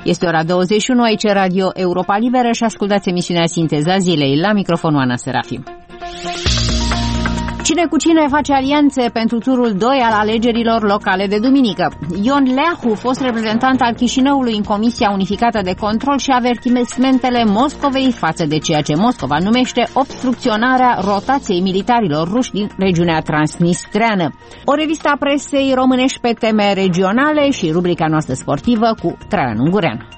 Este ora 21, aici Radio Europa Liberă și ascultați emisiunea Sinteza Zilei. La microfonul Ana Serafim. Cine cu cine face alianțe pentru turul 2 al alegerilor locale de duminică? Ion Leahu, fost reprezentant al Chișinăului în Comisia Unificată de Control, și avertismentele Moscovei față de ceea ce Moscova numește obstrucționarea rotației militarilor ruși din regiunea transnistreană. O revistă a presei românești pe teme regionale și rubrica noastră sportivă cu Traian Ungurean.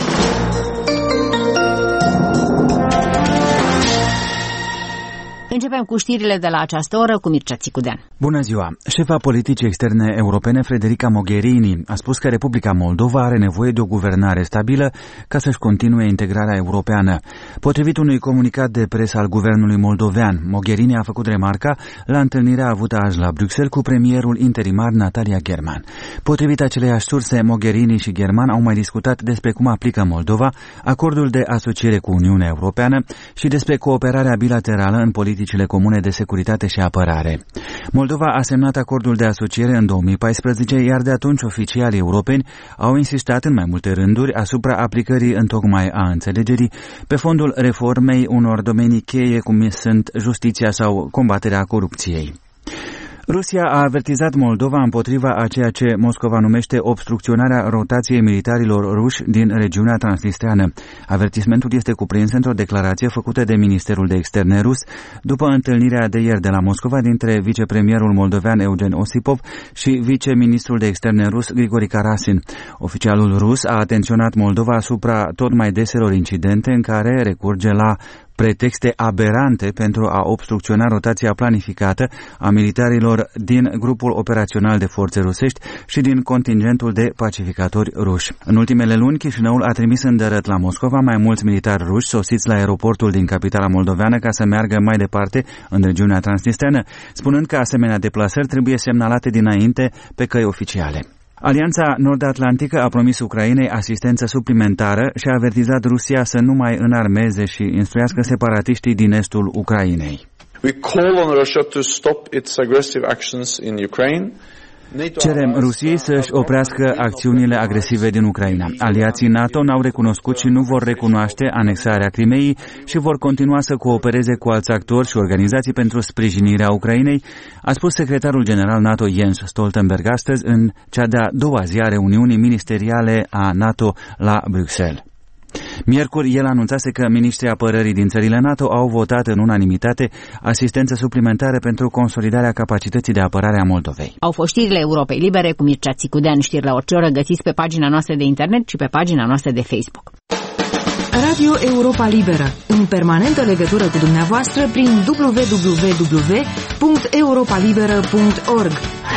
Începem cu știrile de la această oră cu Mircea Țicudean. Bună ziua! Șefa politicii externe europene, Federica Mogherini, a spus că Republica Moldova are nevoie de o guvernare stabilă ca să-și continue integrarea europeană. Potrivit unui comunicat de presă al guvernului moldovean, Mogherini a făcut remarca la întâlnirea avută azi la Bruxelles cu premierul interimar Natalia German. Potrivit aceleiași surse, Mogherini și German au mai discutat despre cum aplică Moldova acordul de asociere cu Uniunea Europeană și despre cooperarea bilaterală în politicile comune de securitate și apărare. Moldova a semnat acordul de asociere în 2014, iar de atunci oficialii europeni au insistat în mai multe rânduri asupra aplicării întocmai a înțelegerii pe fondul reformei unor domenii cheie cum sunt justiția sau combaterea corupției. Rusia a avertizat Moldova împotriva a ceea ce Moscova numește obstrucționarea rotației militarilor ruși din regiunea transnistreană. Avertismentul este cuprins într-o declarație făcută de Ministerul de Externe rus după întâlnirea de ieri de la Moscova dintre vicepremierul moldovean Eugen Osipov și viceministrul de Externe rus Grigori Karasin. Oficialul rus a atenționat Moldova asupra tot mai deselor incidente în care recurge la pretexte aberante pentru a obstrucționa rotația planificată a militarilor din grupul operațional de forțe rusești și din contingentul de pacificatori ruși. În ultimele luni, Chișinăul a trimis îndărăt la Moscova mai mulți militari ruși sosiți la aeroportul din capitala moldoveană ca să meargă mai departe în regiunea transnistreană, spunând că asemenea deplasări trebuie semnalate dinainte pe căi oficiale. Alianța Nord-Atlantică a promis Ucrainei asistență suplimentară și a avertizat Rusia să nu mai înarmeze și instruiască separatiștii din estul Ucrainei. We call on Russia to stop its aggressive actions in Ukraine. Cerem Rusiei să-și oprească acțiunile agresive din Ucraina. Aliații NATO n-au recunoscut și nu vor recunoaște anexarea Crimeii și vor continua să coopereze cu alți actori și organizații pentru sprijinirea Ucrainei, a spus secretarul general NATO Jens Stoltenberg astăzi în cea de-a doua zi a reuniunii ministeriale a NATO la Bruxelles. Miercuri, el anunțase că miniștrii apărării din țările NATO au votat în unanimitate asistență suplimentară pentru consolidarea capacității de apărare a Moldovei. Au fost știrile Europei Libere cu Mircea Țicudean. Știri la orice oră găsiți pe pagina noastră de internet și pe pagina noastră de Facebook. Radio Europa Liberă, în permanentă legătură cu dumneavoastră prin www.europalibera.org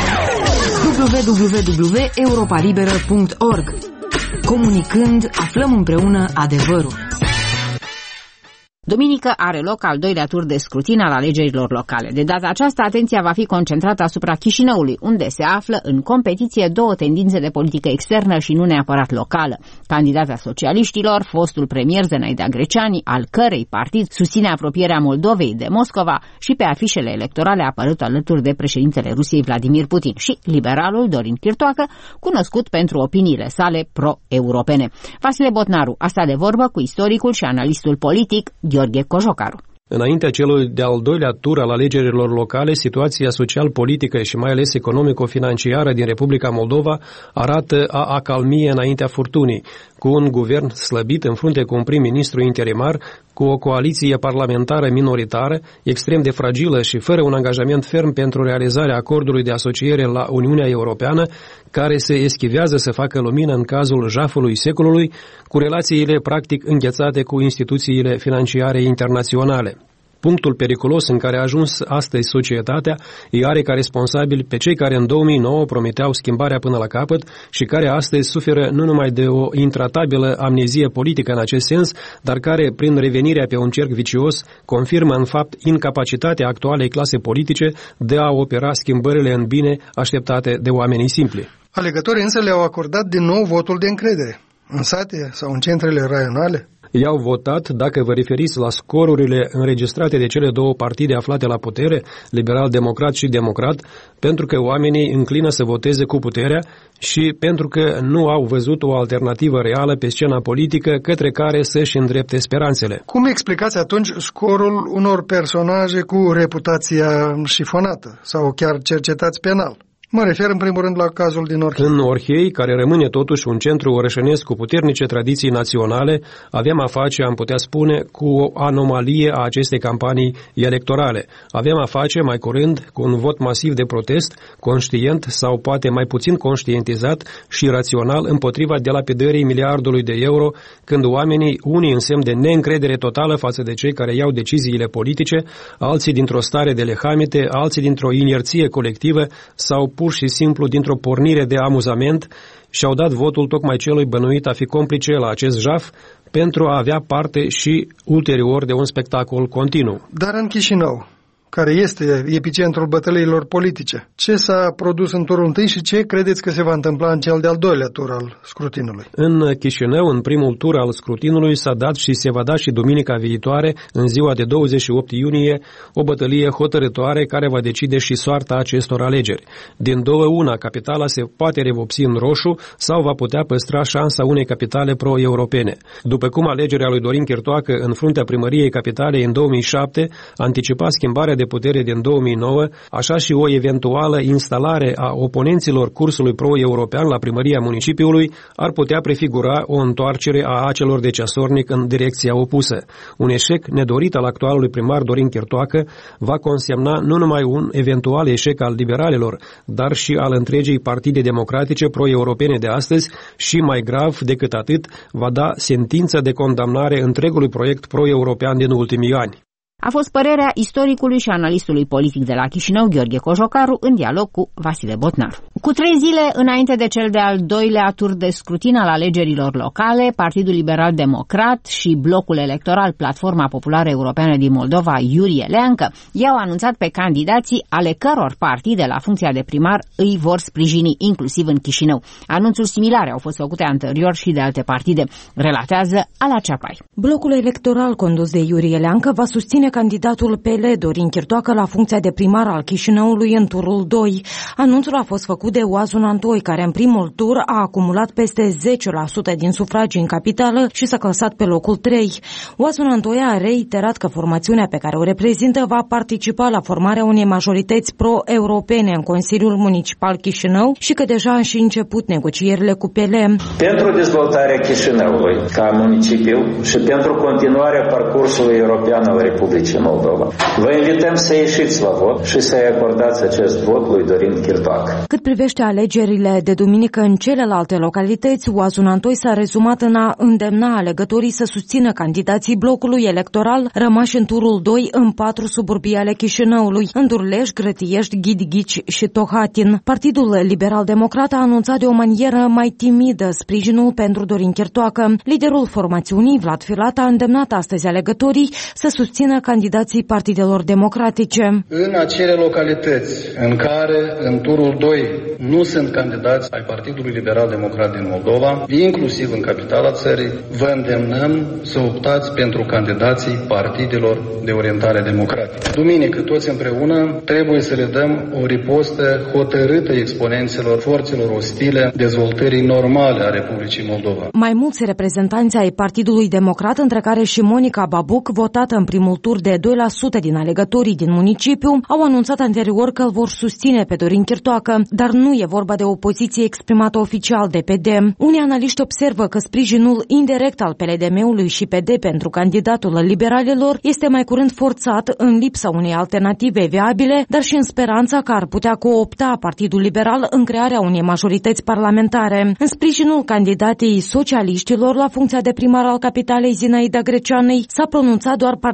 www.europalibera.org. Comunicând, aflăm împreună adevărul. Duminică are loc al doilea tur de scrutin al alegerilor locale. De data aceasta, atenția va fi concentrată asupra Chișinăului, unde se află în competiție două tendințe de politică externă și nu neapărat locală. Candidata socialiștilor, fostul premier Zenaida Greceani, al cărei partid susține apropierea Moldovei de Moscova și pe afișele electorale a apărut alături de președintele Rusiei Vladimir Putin, și liberalul Dorin Chirtoacă, cunoscut pentru opiniile sale pro-europene. Vasile Botnaru a stat de vorbă cu istoricul și analistul politic Gheorghe Cojocaru. Înaintea celui de-al doilea tur al alegerilor locale, situația social-politică și mai ales economico-financiară din Republica Moldova arată a acalmie înaintea furtunii, cu un guvern slăbit în frunte cu un prim-ministru interimar, cu o coaliție parlamentară minoritară, extrem de fragilă și fără un angajament ferm pentru realizarea acordului de asociere la Uniunea Europeană, care se eschivează să facă lumină în cazul jafului secolului, cu relațiile practic înghețate cu instituțiile financiare internaționale. Punctul periculos în care a ajuns astăzi societatea îi are ca responsabil pe cei care în 2009 prometeau schimbarea până la capăt și care astăzi suferă nu numai de o intratabilă amnezie politică în acest sens, dar care, prin revenirea pe un cerc vicios, confirmă în fapt incapacitatea actualei clase politice de a opera schimbările în bine așteptate de oamenii simpli. Alegătorii însă le-au acordat din nou votul de încredere, în sate sau în centrele raionale. i-au votat, dacă vă referiți la scorurile înregistrate de cele două partide aflate la putere, liberal-democrat și democrat, pentru că oamenii înclină să voteze cu puterea și pentru că nu au văzut o alternativă reală pe scena politică către care să-și îndrepte speranțele. Cum explicați atunci scorul unor personaje cu reputația șifonată sau chiar cercetați penal? Mă refer în primul rând la cazul din Orhei. În Orhei, care rămâne totuși un centru orășănesc cu puternice tradiții naționale, avem a face, am putea spune, cu o anomalie a acestei campanii electorale. Avem a face, mai curând, cu un vot masiv de protest, conștient sau poate mai puțin conștientizat și rațional împotriva delapidării miliardului de euro, când oamenii, unii în semn de neîncredere totală față de cei care iau deciziile politice, alții dintr-o stare de lehamite, alții dintr-o inerție colectivă sau pur și simplu dintr-o pornire de amuzament, și-au dat votul tocmai celui bănuit a fi complice la acest jaf pentru a avea parte și ulterior de un spectacol continuu. Dar în Chișinău, care este epicentrul bătăliilor politice, ce s-a produs în turul întâi și ce credeți că se va întâmpla în cel de-al doilea tur al scrutinului? În Chișinău, în primul tur al scrutinului, s-a dat și se va da și duminica viitoare, în ziua de 28 iunie, o bătălie hotărătoare care va decide și soarta acestor alegeri. Din două una, capitala se poate revopsi în roșu sau va putea păstra șansa unei capitale pro-europene. După cum alegerea lui Dorin Chirtoacă în fruntea primăriei capitalei în 2007 anticipa schimbarea de putere din 2009, așa și o eventuală instalare a oponenților cursului pro-european la primăria municipiului ar putea prefigura o întoarcere a acelor de ceasornic în direcția opusă. Un eșec nedorit al actualului primar Dorin Chirtoacă va consemna nu numai un eventual eșec al liberalilor, dar și al întregii partide democratice pro-europene de astăzi și, mai grav decât atât, va da sentința de condamnare întregului proiect pro-european din ultimii ani. A fost părerea istoricului și analistului politic de la Chișinău, Gheorghe Cojocaru, în dialog cu Vasile Botnar. Cu 3 zile înainte de cel de-al doilea tur de scrutin al alegerilor locale, Partidul Liberal Democrat și blocul electoral Platforma Populară Europeană din Moldova, Iurie Leancă, i-au anunțat pe candidații ale căror partide la funcția de primar îi vor sprijini, inclusiv în Chișinău. Anunțuri similare au fost făcute anterior și de alte partide, relatează Ala Ceapai. Blocul electoral condus de Iurie Leancă va susține candidatul PL Dorin Chirtoacă la funcția de primar al Chișinăului în turul 2. Anunțul a fost făcut de Oazun Antoi, care în primul tur a acumulat peste 10% din sufragii în capitală și s-a clasat pe locul 3. Oazun Antoi a reiterat că formațiunea pe care o reprezintă va participa la formarea unei majorități pro-europene în Consiliul Municipal Chișinău și că deja a și început negocierile cu PL. Pentru dezvoltarea Chișinăului ca municipiu și pentru continuarea parcursului european al Republicii Moldova, vă invităm să ieșiți la vot și să-i acordați acest vot lui Dorin Chirtoacă. Cât privește alegerile de duminică în celelalte localități, Oazun Antoi s-a rezumat în a îndemna alegătorii să susțină candidații blocului electoral rămași în turul 2 în 4 suburbii ale Chișinăului, în Durleș, Grătiești, Ghidighici și Tohatin. Partidul Liberal Democrat a anunțat de o manieră mai timidă sprijinul pentru Dorin Chirtoacă. Liderul formațiunii, Vlad Filat, a îndemnat astăzi alegătorii să susțină candidații partidelor democratice. În acele localități în care în turul 2 nu sunt candidați ai Partidului Liberal Democrat din Moldova, inclusiv în capitala țării, vă îndemnăm să optați pentru candidații partidelor de orientare democratică. Duminică, toți împreună, trebuie să le dăm o ripostă hotărâtă exponenților forțelor ostile dezvoltării normale a Republicii Moldova. Mai mulți reprezentanți ai Partidului Democrat, între care și Monica Babuc, votată în primul tur de 2% din alegătorii din municipiu, au anunțat anterior că îl vor susține pe Dorin Chirtoacă, dar nu e vorba de o poziție exprimată oficial de PD. Unii analiști observă că sprijinul indirect al PLDM-ului și PD pentru candidatul liberalilor este mai curând forțat în lipsa unei alternative viabile, dar și în speranța că ar putea coopta Partidul Liberal în crearea unei majorități parlamentare. În sprijinul candidatei socialiștilor la funcția de primar al capitalei Zinaida Greceanei s-a pronunțat doar Partidul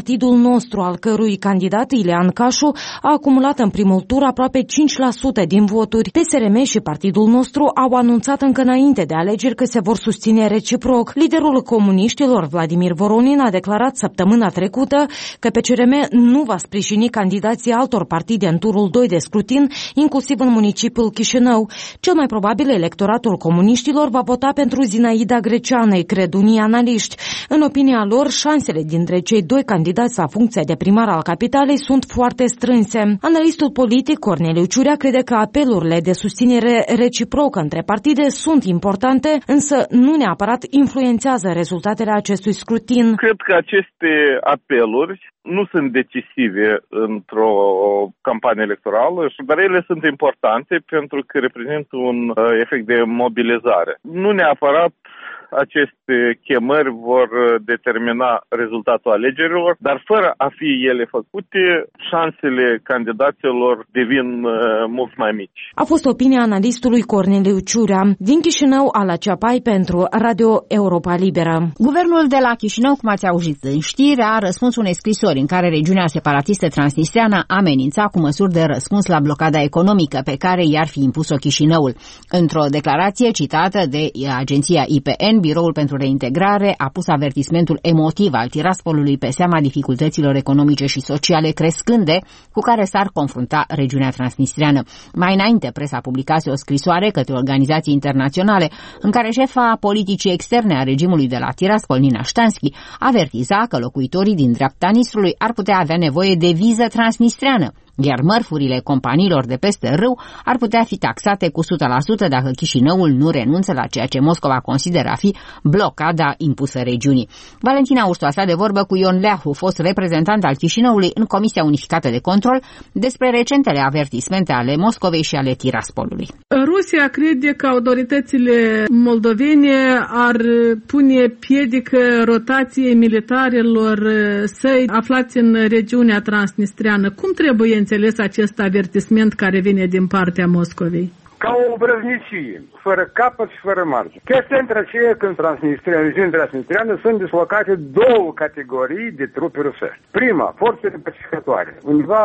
nostru, al cărui candidat Ilean Cașu a acumulat în primul tur aproape 5% din voturi. PSRM și partidul nostru au anunțat încă înainte de alegeri că se vor susține reciproc. Liderul comuniștilor, Vladimir Voronin, a declarat săptămâna trecută că PCRM nu va sprijini candidații altor partide în turul 2 de scrutin, inclusiv în municipiul Chișinău. Cel mai probabil electoratul comuniștilor va vota pentru Zinaida Greceană, cred unii analiști. În opinia lor, șansele dintre cei doi candidați la funcția de primar al capitalei sunt foarte strânse. Analistul politic Corneliu Ciurea crede că apelurile de susținere reciprocă între partide sunt importante, însă nu neapărat influențează rezultatele acestui scrutin. Cred că aceste apeluri nu sunt decisive într-o campanie electorală, dar ele sunt importante pentru că reprezintă un efect de mobilizare. Nu neapărat aceste chemări vor determina rezultatul alegerilor, dar fără a fi ele făcute, șansele candidaților devin mult mai mici. A fost opinia analistului Corneliu Ciurea. Din Chișinău, Ala Ceapai pentru Radio Europa Liberă. Guvernul de la Chișinău, cum ați auzit în știri, a răspuns unei scrisori în care regiunea separatistă transnistreană amenința cu măsuri de răspuns la blocada economică pe care i-ar fi impus-o Chișinăul. Într-o declarație citată de agenția IPN, Biroul pentru Reintegrare a pus avertismentul emotiv al Tiraspolului pe seama dificultăților economice și sociale crescânde cu care s-ar confrunta regiunea transnistreană. Mai înainte, presa publicase o scrisoare către organizații internaționale în care șefa politicii externe a regimului de la Tiraspol, Nina Ștanski, avertiza că locuitorii din dreapta Nistrului ar putea avea nevoie de viză transnistreană, iar mărfurile companiilor de peste râu ar putea fi taxate cu 100% dacă Chișinăul nu renunță la ceea ce Moscova consideră a fi blocada impusă regiunii. Valentina Urstoasa de vorbă cu Ion Leahu, fost reprezentant al Chișinăului în Comisia Unificată de Control, despre recentele avertismente ale Moscovei și ale Tiraspolului. Rusia crede că autoritățile moldovene ar pune piedică rotației militarilor săi aflați în regiunea transnistreană. Cum trebuie înțeles acest avertisment care vine din partea Moscovei? Ca o obrăznicie, fără capăt și fără margine. Chestia între aceea că în regiunea transnistreană sunt dislocate două categorii de trupe rusești. Prima, forțele pacificatoare, undeva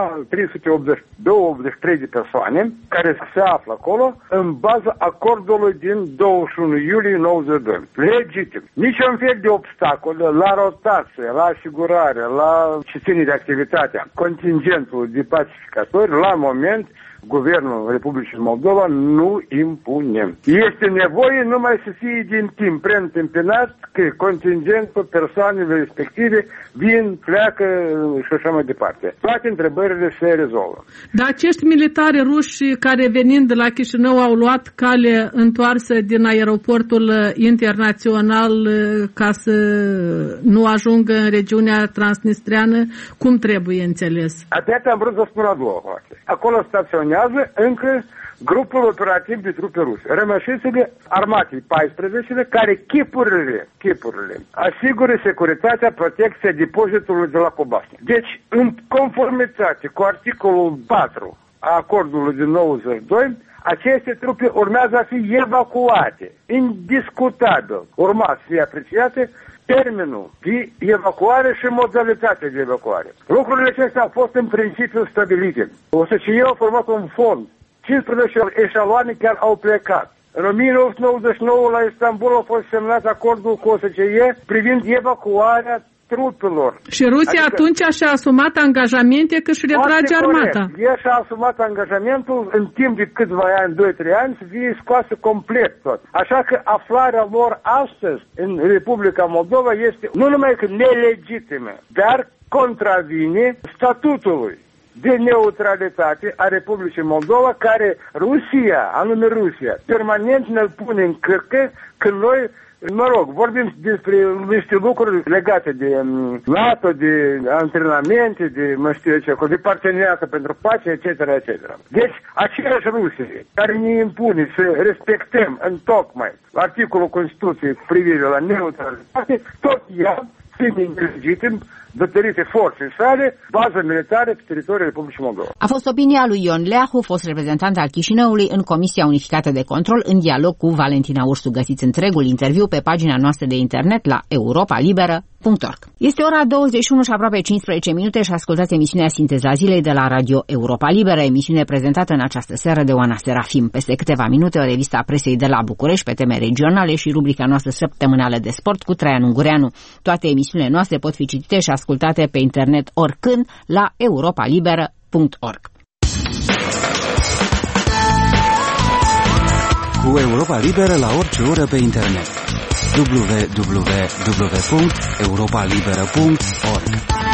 383 de persoane care se află acolo în baza acordului din 21 iulie 92. Legitim. Niciun fel de obstacol la rotație, la asigurare, la ce ține de activitatea contingentului de pacificatori, la moment Guvernul Republicii Moldova nu impune. Este nevoie numai să fie din timp preîntâmpinat că contingentul persoanelor respective vin, pleacă și așa mai departe. Toate întrebările se rezolvă. Dar acești militari ruși care venind de la Chișinău au luat cale întoarsă din aeroportul internațional ca să nu ajungă în regiunea transnistreană, cum trebuie înțeles? Atât am vrut să spun la două fapte. Acolo staționează încă grupul operativ de trupe ruse, rămășițele armatei 14 care chipurile asigură securitatea, protecția depozitului de la Cobasnic. Deci, în conformitate cu articolul 4 a acordului din 92, aceste trupe urmează a fi evacuate, indiscutabil, urma să fie apreciate termenul de evacuare și modalitatea de evacuare. Lucrurile acestea au fost în principiu stabilite. OSCE a format un fond. 15 eșaloane chiar au plecat. În 1999 la Istanbul a fost semnat acordul cu OSCE privind evacuarea trupelor. Și Rusia atunci și-a asumat angajamente că își retrage armata. Ea și-a asumat angajamentul în timp de câțiva ani, 2-3 ani, să fie scoasă complet tot. Așa că aflarea lor astăzi în Republica Moldova este nu numai că nelegitimă, dar contravine statutului de neutralitate a Republicii Moldova, care Rusia, anume Rusia, permanent ne-l pune în cărcă când noi, mă rog, vorbim despre niște lucruri legate de NATO, de antrenamente, de, mă știu eu ce, de parteneriată pentru pace, etc., etc. Deci, aceeași Rusie care ne impune să respectăm întocmai articolul Constituției cu privire la neutralitate, tot ea, fiind legitim, datorită forței sale, bază militară pe teritoriul Republicii Moldova. A fost opinia lui Ion Leahu, fost reprezentant al Chișinăului în Comisia Unificată de Control, în dialog cu Valentina Ursu. Găsiți întregul interviu pe pagina noastră de internet la europalibera.ro. Este ora 21 și aproape 15 minute și ascultați emisiunea Sinteza Zilei de la Radio Europa Liberă, emisiune prezentată în această seară de Oana Serafim. Peste câteva minute o revistă a presei de la București pe teme regionale și rubrica noastră săptămânală de sport cu Traian Ungureanu. Toate emisiunile noastre pot fi citite și ascultate pe internet oricând la europalibera.org. Cu Europa Liberă la orice oră pe internet. www.europalibera.org.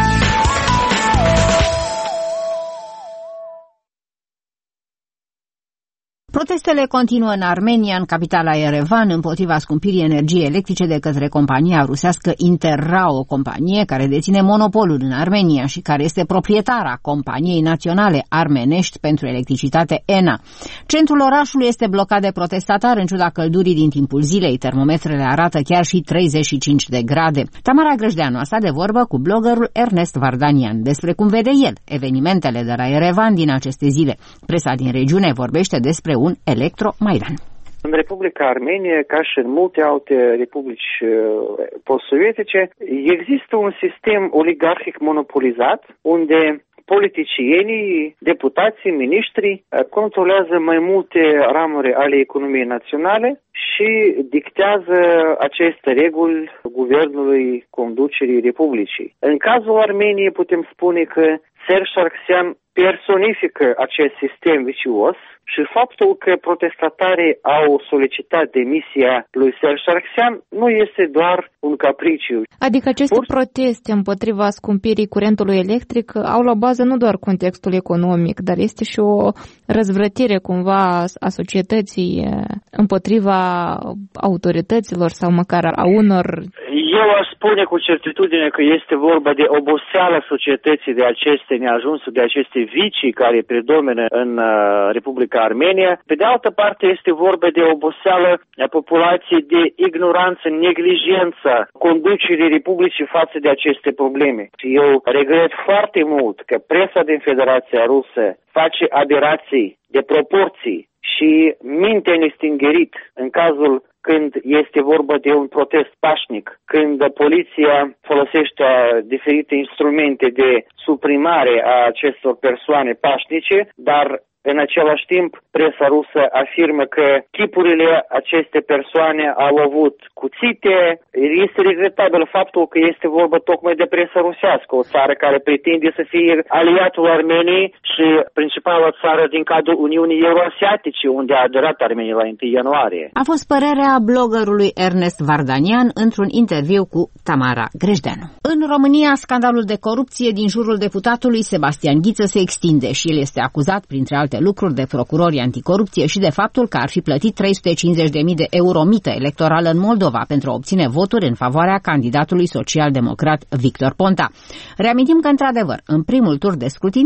Protestele continuă în Armenia, în capitala Yerevan, împotriva scumpirii energiei electrice de către compania rusească Interra, o companie care deține monopolul în Armenia și care este proprietara companiei naționale armenești pentru electricitate ENA. Centrul orașului este blocat de protestatari în ciuda căldurii din timpul zilei. Termometrele arată chiar și 35 de grade. Tamara Grăjdeanu a stat de vorbă cu bloggerul Ernest Vardanian despre cum vede el evenimentele de la Yerevan din aceste zile. Presa din regiune vorbește despre un electromaidan. În Republica Armenie, ca și în multe alte republici post-sovietice, există un sistem oligarhic monopolizat, unde politicienii, deputații, miniștrii controlează mai multe ramuri ale economiei naționale și dictează aceste reguli guvernului conducerii Republicii. În cazul Armeniei putem spune că Serge Sargsyan personifică acest sistem vicios și faptul că protestatarii au solicitat demisia lui Serge Sargsyan nu este doar un capriciu. Adică aceste proteste împotriva scumpirii curentului electric au la bază nu doar contextul economic, dar este și o răzvrătire cumva a societății împotriva autorităților sau măcar a unor... Eu aș spune cu certitudine că este vorba de oboseala societății, de aceste neajunsuri, de aceste vicii care predomină în Republica Armenia. Pe de altă parte este vorba de oboseală a populației, de ignoranță, neglijență conducerii Republicii față de aceste probleme. Eu regret foarte mult că presa din Federația Rusă face aberații de proporții și minte nestingerit în cazul când este vorba de un protest pașnic, când poliția folosește diferite instrumente de suprimare a acestor persoane pașnice, dar în același timp presa rusă afirmă că chipurile acestei persoane au avut cuțite. Este regretabil faptul că este vorba tocmai de presa rusească, o țară care pretinde să fie aliatul Armeniei și principala țară din cadrul Uniunii Euroasiatice, unde a aderat Armenia la 1 ianuarie. A fost părerea bloggerului Ernest Vardanian într-un interviu cu Tamara Grăjdeanu. În România, scandalul de corupție din jurul deputatului Sebastian Ghiță se extinde și el este acuzat, printre alte lucruri, de procurorii anticorupție și de faptul că ar fi plătit 350.000 de euro mită electorală în Moldova pentru a obține voturi în favoarea candidatului social-democrat Victor Ponta. Reamintim că, într-adevăr, în primul tur de scrutin,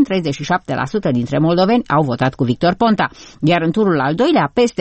37% dintre moldoveni au votat cu Victor Ponta, iar în turul al doilea, peste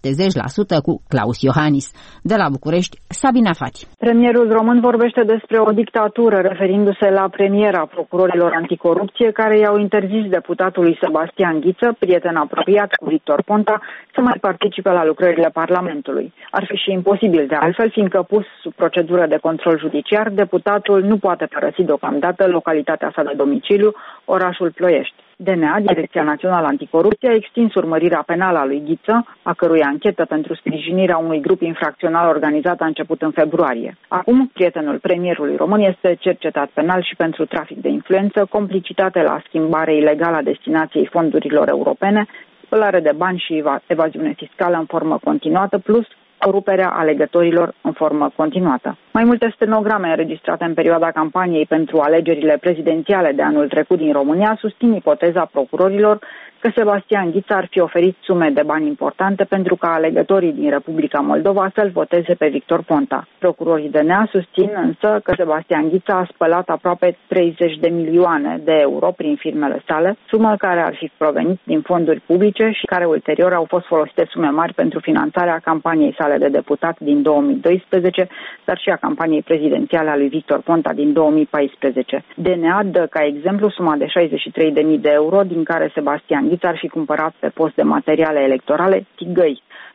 70% cu Claus Iohannis. De la București, Sabina Fati. Premierul român vorbește despre o dictatură, referindu-se la premiera procurorilor anticorupție care i-au interzis deputatului Sebastian Ghiță, prieten apropiat cu Victor Ponta, să mai participe la lucrările Parlamentului. Ar fi și imposibil de altfel, fiindcă pus sub procedură de control judiciar, deputatul nu poate părăsi deocamdată localitatea sa de domiciliu, orașul Ploiești. DNA, Direcția Națională Anticorupție, a extins urmărirea penală a lui Ghiță, a cărui anchetă pentru sprijinirea unui grup infracțional organizat a început în februarie. Acum, prietenul premierului român este cercetat penal și pentru trafic de influență, complicitate la schimbare ilegală a destinației fondurilor europene, spălare de bani și evaziune fiscală în formă continuată, plus coruperea alegătorilor în formă continuată. Mai multe stenograme înregistrate în perioada campaniei pentru alegerile prezidențiale de anul trecut din România susțin ipoteza procurorilor că Sebastian Ghiță ar fi oferit sume de bani importante pentru ca alegătorii din Republica Moldova să-l voteze pe Victor Ponta. Procurorii DNA susțin însă că Sebastian Ghiță a spălat aproape 30 de milioane de euro prin firmele sale, sumă care ar fi provenit din fonduri publice și care ulterior au fost folosite sume mari pentru finanțarea campaniei sale de deputat din 2012, dar și a campaniei prezidențiale a lui Victor Ponta din 2014. DNA dă ca exemplu suma de 63.000 de euro din care Sebastian Ghiță ar fi cumpărat pe post de materiale electorale tigăi.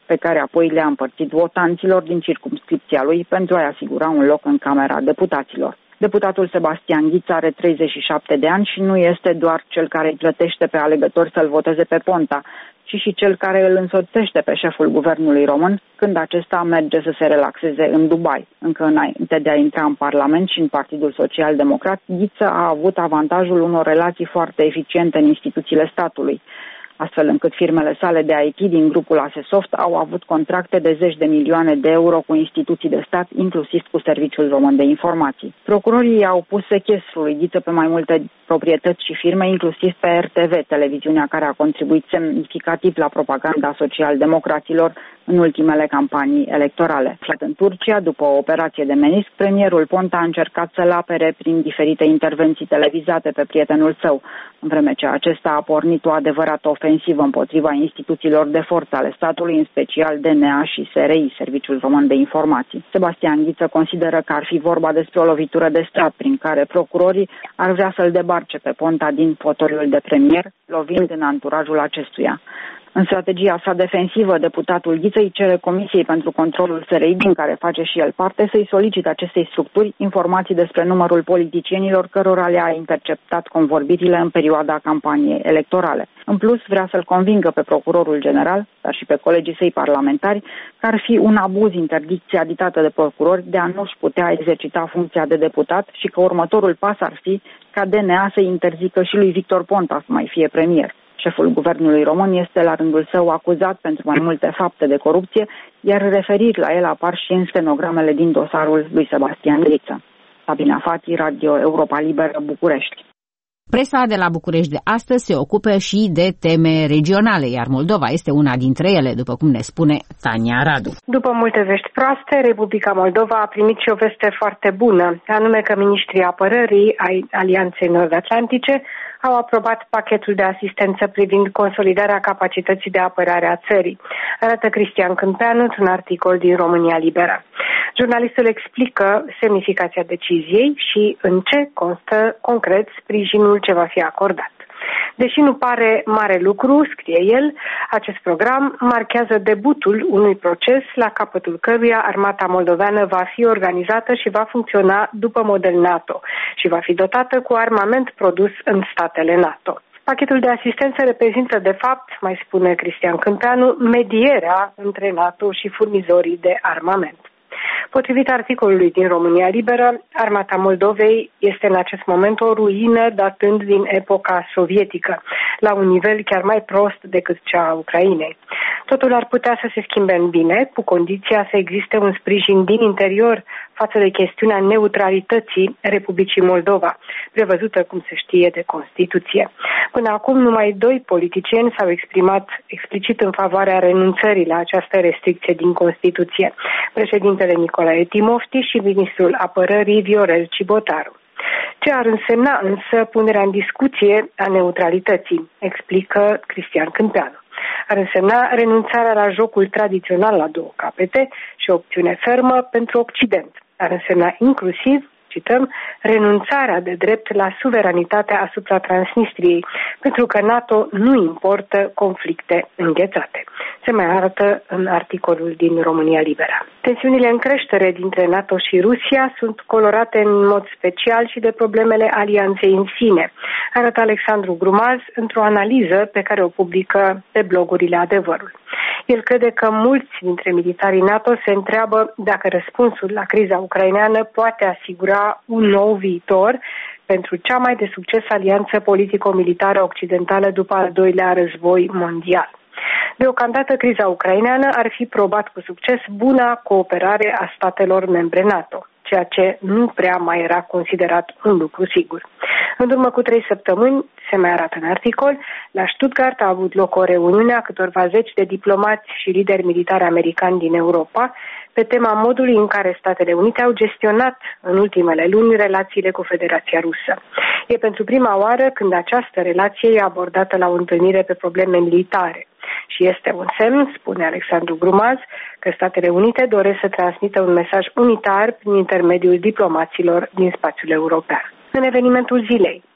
pe care apoi le-a împărțit votanților din circumscripția lui pentru a-i asigura un loc în Camera Deputaților. Deputatul Sebastian Ghiță are 37 de ani și nu este doar cel care îi plătește pe alegători să-l voteze pe Ponta, ci și cel care îl însoțește pe șeful guvernului român când acesta merge să se relaxeze în Dubai. Încă înainte de a intra în Parlament și în Partidul Social Democrat, Ghiță a avut avantajul unor relații foarte eficiente în instituțiile statului, astfel încât firmele sale de IT din grupul Asesoft au avut contracte de 10 de milioane de euro cu instituții de stat, inclusiv cu Serviciul Român de Informații. Procurorii au pus sechestrul lui Ghiță pe mai multe proprietăți și firme, inclusiv pe RTV, televiziunea care a contribuit semnificativ la propaganda social-democraților în ultimele campanii electorale. În Turcia, după o operație de menisc, premierul Ponta a încercat să-l apere prin diferite intervenții televizate pe prietenul său, în vreme ce acesta a pornit o adevărată ofensivă împotriva instituțiilor de forță ale statului, în special DNA și SRI, Serviciul Român de Informații. Sebastian Ghiță consideră că ar fi vorba despre o lovitură de stat prin care procurorii ar vrea să-l debarce pe Ponta din fotoliul de premier, lovind în anturajul acestuia. În strategia sa defensivă, deputatul Ghiță îi cere Comisiei pentru Controlul SRI, din care face și el parte, să-i solicite acestei structuri informații despre numărul politicienilor cărora le-a interceptat convorbirile în perioada campaniei electorale. În plus, vrea să-l convingă pe procurorul general, dar și pe colegii săi parlamentari, că ar fi un abuz interdicția dictată de procurori de a nu-și putea exercita funcția de deputat și că următorul pas ar fi ca DNA să interzică și lui Victor Ponta să mai fie premier. Șeful guvernului român este la rândul său acuzat pentru mai multe fapte de corupție, iar referiri la el apar și în stenogramele din dosarul lui Sebastian Ghiță. Sabina Fati, Radio Europa Liberă, București. Presa de la București de astăzi se ocupă și de teme regionale, iar Moldova este una dintre ele, după cum ne spune Tania Radu. După multe vești proaste, Republica Moldova a primit și o veste foarte bună, anume că ministrii apărării ai Alianței Nord-Atlantice au aprobat pachetul de asistență privind consolidarea capacității de apărare a țării, arată Cristian Câmpeanu într-un articol din România Liberă. Jurnalistul explică semnificația deciziei și în ce constă concret sprijinul ce va fi acordat. Deși nu pare mare lucru, scrie el, acest program marchează debutul unui proces la capătul căruia armata moldoveană va fi organizată și va funcționa după model NATO și va fi dotată cu armament produs în statele NATO. Pachetul de asistență reprezintă, de fapt, mai spune Cristian Câmpeanu, medierea între NATO și furnizorii de armament. Potrivit articolului din România Liberă, armata Moldovei este în acest moment o ruină datând din epoca sovietică, la un nivel chiar mai prost decât cea a Ucrainei. Totul ar putea să se schimbe în bine, cu condiția să existe un sprijin din interior față de chestiunea neutralității Republicii Moldova, prevăzută, cum se știe, de Constituție. Până acum, numai 2 politicieni s-au exprimat explicit în favoarea renunțării la această restricție din Constituție, președintele Nicolae Timofti și ministrul apărării Viorel Cibotaru. Ce ar însemna însă punerea în discuție a neutralității, explică Cristian Câmpeanu. Ar însemna renunțarea la jocul tradițional la 2 capete și o opțiune fermă pentru Occident. Ar însemna inclusiv, cităm, renunțarea de drept la suveranitatea asupra Transnistriei, pentru că NATO nu importă conflicte înghețate. Se mai arată în articolul din România Liberă. Tensiunile în creștere dintre NATO și Rusia sunt colorate în mod special și de problemele alianței în sine, arată Alexandru Grumaz într-o analiză pe care o publică pe blogurile Adevărul. El crede că mulți dintre militarii NATO se întreabă dacă răspunsul la criza ucraineană poate asigura un nou viitor pentru cea mai de succes alianță politico-militară occidentală după al doilea război mondial. Deocamdată, criza ucraineană ar fi probat cu succes buna cooperare a statelor membre NATO, ceea ce nu prea mai era considerat un lucru sigur. În urmă cu 3 săptămâni, se mai arată în articol, la Stuttgart a avut loc o reuniune a câtorva zeci de diplomați și lideri militari americani din Europa pe tema modului în care Statele Unite au gestionat în ultimele luni relațiile cu Federația Rusă. E pentru prima oară când această relație e abordată la o întâlnire pe probleme militare. Și este un semn, spune Alexandru Grumaz, că Statele Unite doresc să transmită un mesaj unitar prin intermediul diplomaților din spațiul european. În evenimentul zilei,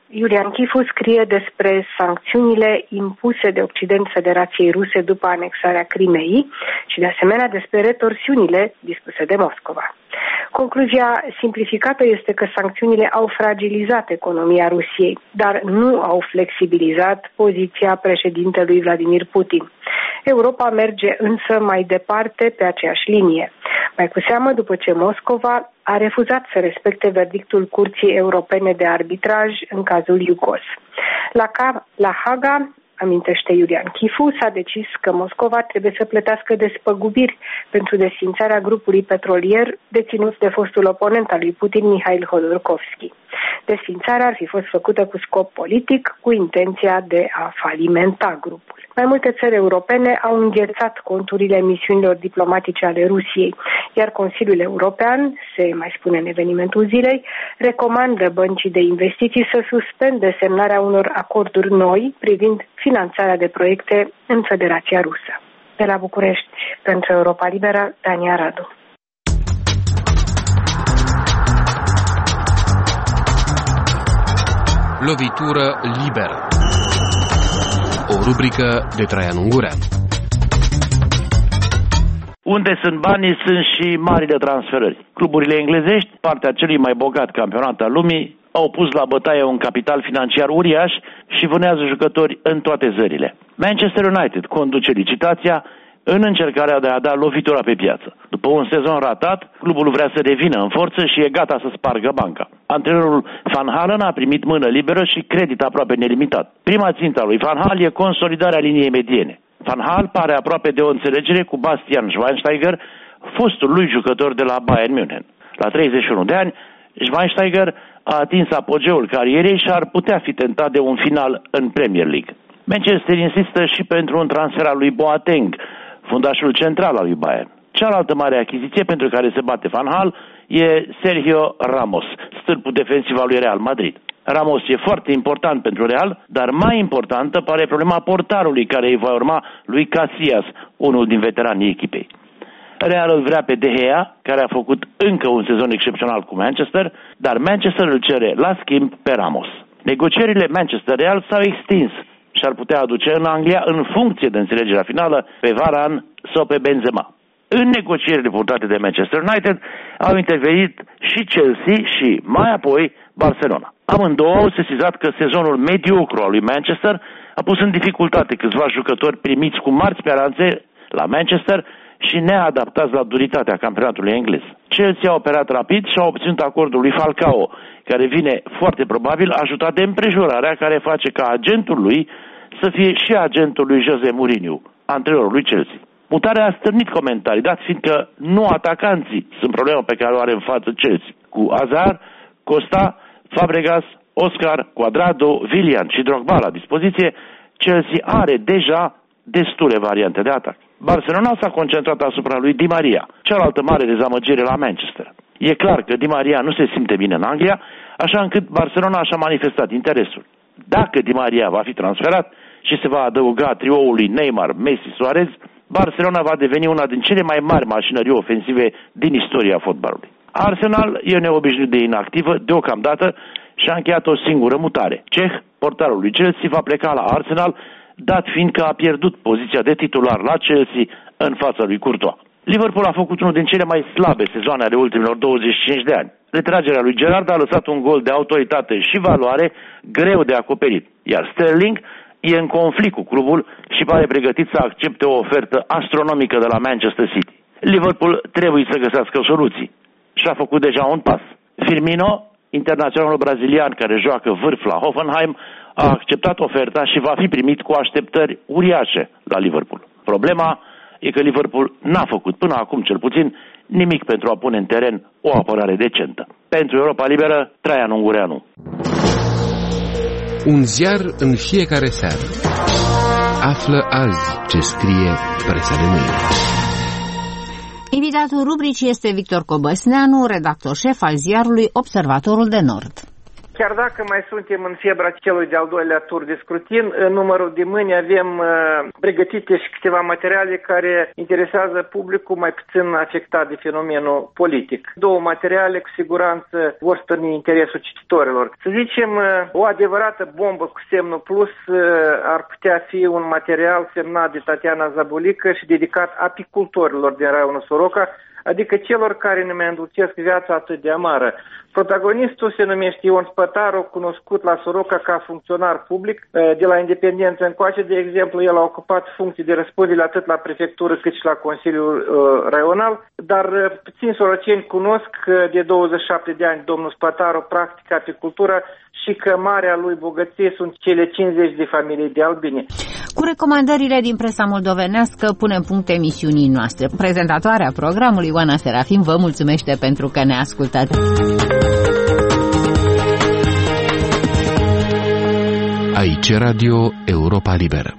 Iulian Chifu scrie despre sancțiunile impuse de Occident Federației Ruse după anexarea Crimeii și de asemenea despre retorsiunile dispuse de Moscova. Concluzia simplificată este că sancțiunile au fragilizat economia Rusiei, dar nu au flexibilizat poziția președintelui Vladimir Putin. Europa merge însă mai departe pe aceeași linie, mai cu seamă după ce Moscova a refuzat să respecte verdictul Curții Europene de Arbitraj în cazul Iugos. La Haga, amintește Iulian Chifu, s-a decis că Moscova trebuie să plătească despăgubiri pentru desființarea grupului petrolier deținut de fostul oponent al lui Putin, Mihail Hodorkovski. Desființarea ar fi fost făcută cu scop politic, cu intenția de a falimenta grupul. Mai multe țări europene au înghețat conturile misiunilor diplomatice ale Rusiei, iar Consiliul European, se mai spune în evenimentul zilei, recomandă băncii de investiții să suspende semnarea unor acorduri noi privind finanțarea de proiecte în Federația Rusă. De la București, pentru Europa Liberă, Dania Radu. Lovitură liberă. O rubrică de Traian Ungureanu. Unde sunt banii, sunt și marile transferări. Cluburile englezești, partea celui mai bogat campionat al lumii, au pus la bătaie un capital financiar uriaș și vânează jucători în toate zările. Manchester United conduce licitația în încercarea de a da lovitura pe piață. După un sezon ratat, clubul vrea să revină în forță și e gata să spargă banca. Antrenorul Van Halen a primit mână liberă și credit aproape nelimitat. Prima țintă a lui Van Hal e consolidarea liniei mediene. Van Hal pare aproape de o înțelegere cu Bastian Schweinsteiger, fostul lui jucător de la Bayern München. La 31 de ani, Schweinsteiger a atins apogeul carierei și ar putea fi tentat de un final în Premier League. Manchester insistă și pentru un transfer al lui Boateng, fundașul central al lui Bayern. Cealaltă mare achiziție pentru care se bate Van Hal e Sergio Ramos, stâlpul defensiv al lui Real Madrid. Ramos e foarte important pentru Real, dar mai importantă pare problema portarului care îi va urma lui Casillas, unul din veteranii echipei. Real îl vrea pe De Gea, care a făcut încă un sezon excepțional cu Manchester, dar Manchester îl cere la schimb pe Ramos. Negocierile Manchester-Real s-au extins și ar putea aduce în Anglia, în funcție de înțelegerea finală, pe Varane sau pe Benzema. În negocierile purtate de Manchester United au intervenit și Chelsea și mai apoi Barcelona. Amândouă au sesizat că sezonul mediocru al lui Manchester a pus în dificultate câțiva jucători primiți cu mari speranțe la Manchester și neadaptați la duritatea campionatului englez. Chelsea a operat rapid și a obținut acordul lui Falcao, care vine foarte probabil ajutat de împrejurarea care face ca agentul lui să fie și agentul lui Jose Mourinho, antrenorul lui Chelsea. Mutarea a stârnit comentarii, dat fiindcă nu atacanții sunt problema pe care o are în față Chelsea. Cu Hazard, Costa, Fabregas, Oscar, Cuadrado, Willian și Drogba la dispoziție, Chelsea are deja destule variante de atac. Barcelona s-a concentrat asupra lui Di Maria, cealaltă mare dezamăgire la Manchester. E clar că Di Maria nu se simte bine în Anglia, așa încât Barcelona și-a manifestat interesul. Dacă Di Maria va fi transferat și se va adăuga trioului Neymar, Messi, Suarez, Barcelona va deveni una din cele mai mari mașinării ofensive din istoria fotbalului. Arsenal e neobișnuit de inactivă deocamdată și a încheiat o singură mutare. Ceh, portarul lui Chelsea, va pleca la Arsenal, dat fiind că a pierdut poziția de titular la Chelsea în fața lui Courtois. Liverpool a făcut unul din cele mai slabe sezoane ale ultimilor 25 de ani. Retragerea lui Gerrard a lăsat un gol de autoritate și valoare greu de acoperit, iar Sterling e în conflict cu clubul și pare pregătit să accepte o ofertă astronomică de la Manchester City. Liverpool trebuie să găsească soluții și a făcut deja un pas. Firmino, internaționalul brazilian care joacă vârf la Hoffenheim, a acceptat oferta și va fi primit cu așteptări uriașe la Liverpool. Problema e că Liverpool n-a făcut până acum cel puțin nimic pentru a pune în teren o apărare decentă. Pentru Europa Liberă, Traian Ungureanu. Un ziar în fiecare seară. Află azi ce scrie presa de mâine. Invitatul rubricii este Victor Cobăsneanu, redactor șef al ziarului Observatorul de Nord. Chiar dacă mai suntem în febra celui de-al doilea tur de scrutin, în numărul de mâini avem pregătite și câteva materiale care interesează publicul mai puțin afectat de fenomenul politic. Două materiale cu siguranță vor stârni interesul cititorilor. Să zicem, o adevărată bombă cu semnul plus ar putea fi un material semnat de Tatiana Zabulică și dedicat apicultorilor din raionul Soroca, adică celor care ne mai îndulcesc viața atât de amară. Protagonistul se numește Ion Spătaru, cunoscut la Soroca ca funcționar public. De la independență încoace, de exemplu, el a ocupat funcții de răspundere atât la prefectură cât și la Consiliul Raional, dar puțini soroceni cunosc că de 27 de ani domnul Spătaru practică apicultura și că marea lui bogăție sunt cele 50 de familii de albine. Cu recomandările din presa moldovenească punem punct emisiunii noastre. Prezentatoarea programului, Oana Serafim, vă mulțumește pentru că ne ascultați. Aici Radio Europa Liberă.